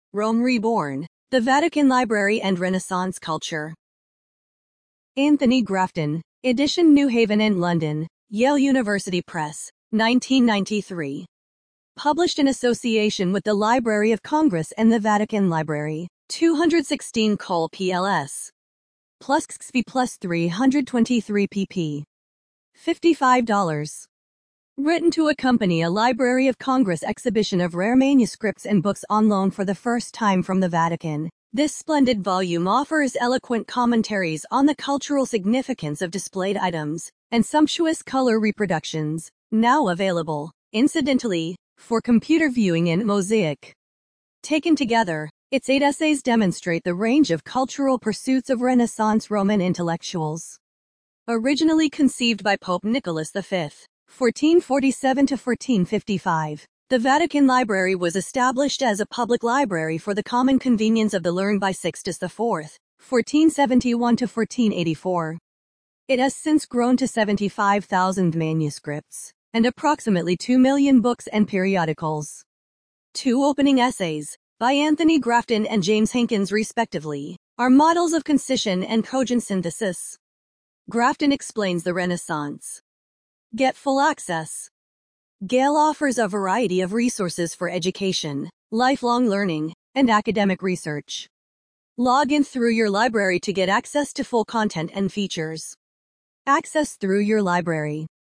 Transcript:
Rome Reborn, the Vatican Library and Renaissance Culture. Anthony Grafton, edition New Haven and London, Yale University Press, 1993. Published in association with the Library of Congress and the Vatican Library, 216 Col PLS. Plus XP plus 323 pp. $55. Written to accompany a Library of Congress exhibition of rare manuscripts and books on loan for the first time from the Vatican. This splendid volume offers eloquent commentaries on the cultural significance of displayed items and sumptuous color reproductions, now available, incidentally, for computer viewing in Mosaic. Taken together, its 8 essays demonstrate the range of cultural pursuits of Renaissance Roman intellectuals. Originally conceived by Pope Nicholas V, 1447 to 1455, the Vatican Library was established as a public library for the common convenience of the learned by Sixtus IV, 1471 to 1484. It has since grown to 75,000 manuscripts and approximately 2 million books and periodicals. 2 opening essays, by Anthony Grafton and James Hankins respectively, are models of concision and cogent synthesis. Grafton explains the Renaissance. Get full access. Yale offers a variety of resources for education, lifelong learning, and academic research. Log in through your library to get access to full content and features. Access through your library.